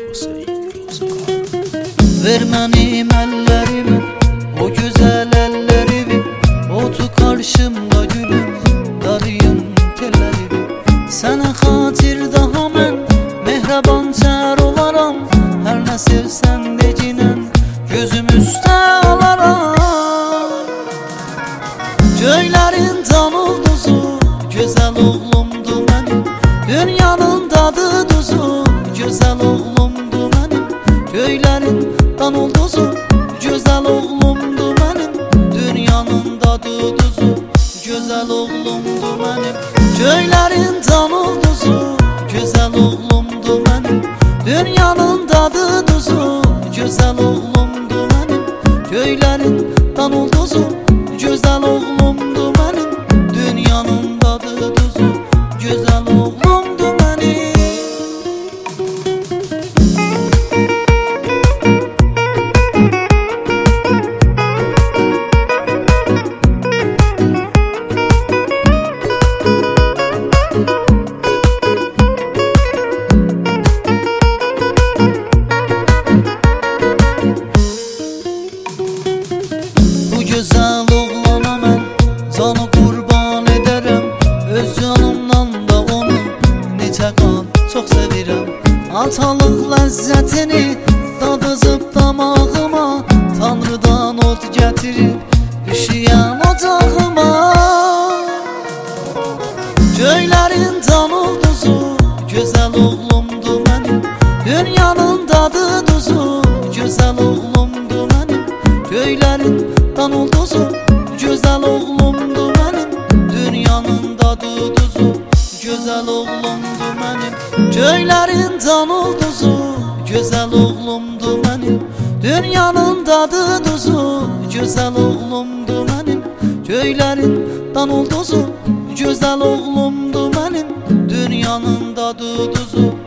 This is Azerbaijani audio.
Ver mənim əllərimi, o gözəl əllərimi, otu qarşımda gülüm, darıyım tellərimi. Sənə xatir daha mən mehraban çər olaram, hər nə sevsən decinən gözüm üstə alaram. Göylərin can ulduzu, gözəl oğlumdu mənim, dünyanın dadı duzu, gözəl oğlumdu mənim. Göylərin dan ulduzu, gözəl oğlumdu mənim, dünyanın dadı duzu, gözəl oğlumdu mənim. Göylərin dan ulduzu, gözəl oğlumdu mənim, dünyanın dadı duzu, gözəl oğlumdu mənim. Göylərin dan ulduzu, gözəl oğlumdu mənim, dünyanın dadı duzu, gözəl oğlumdu mənim. Gözəl oğlana mən canı qurban edərəm, öz canımdan da onu necə qan çox sevirəm. Atalıq ləzzətini dadızıb damağıma, Tanrıdan od gətirib üşüyəm ocağıma. Göylərin can ulduzu, gözəl oğlumdu mənim, dünyanın dadı duzu, gözəl oğlumdu mənim. Göylərin dan ulduzu, gözəl oğlumdu mənim, dünyanın dadı duzu, gözəl oğlumdu mənim. Göylərin dan ulduzu, gözəl oğlumdu mənim, dünyanın dadı duzu, gözəl oğlumdu mənim. Göylərin dan ulduzu, gözəl oğlumdu mənim, dünyanın dadı duzu,